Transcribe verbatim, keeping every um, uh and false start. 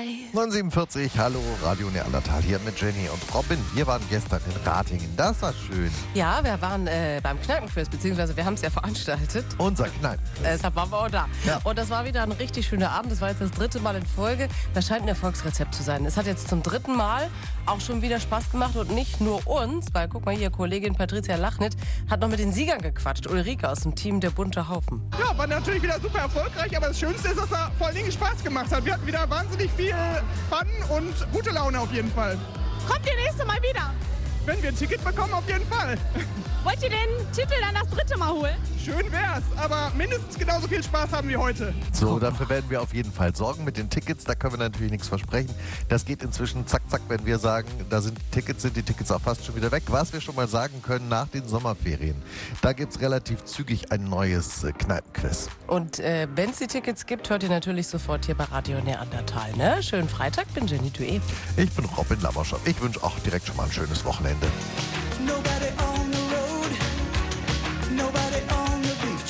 neun siebenundvierzig, hallo, Radio Neandertal hier mit Jenny und Robin. Wir waren gestern in Ratingen, das war schön. Ja, wir waren äh, beim Kneipenquiz, beziehungsweise wir haben es ja veranstaltet. Unser Kneipenquiz. Äh, deshalb waren wir auch da. Ja. Und das war wieder ein richtig schöner Abend. Das war jetzt das dritte Mal in Folge. Das scheint ein Erfolgsrezept zu sein. Es hat jetzt zum dritten Mal auch schon wieder Spaß gemacht und nicht nur uns, weil guck mal hier, Kollegin Patricia Lachnit hat noch mit den Siegern gequatscht. Ulrike aus dem Team Der Bunte Haufen. Ja, war natürlich wieder super erfolgreich, aber das Schönste ist, dass er vor allen Dingen Spaß gemacht hat. Wir hatten wieder wahnsinnig viel Fun und gute Laune auf jeden Fall. Kommt ihr nächste Mal wieder? Wenn wir ein Ticket bekommen, auf jeden Fall. Wollt ihr den Titel dann das dritte Mal holen? Schön wär's, aber mindestens genauso viel Spaß haben wie heute. So, dafür werden wir auf jeden Fall sorgen mit den Tickets. Da können wir natürlich nichts versprechen. Das geht inzwischen zack, zack, wenn wir sagen, da sind die Tickets, sind die Tickets auch fast schon wieder weg. Was wir schon mal sagen können, nach den Sommerferien, da gibt es relativ zügig ein neues äh, Kneipenquiz. Und äh, wenn es die Tickets gibt, hört ihr natürlich sofort hier bei Radio Neandertal. Ne? Schönen Freitag, bin Jenny Duet. Ich bin Robin Laberschop. Ich wünsche auch direkt schon mal ein schönes Wochenende. Nobody on the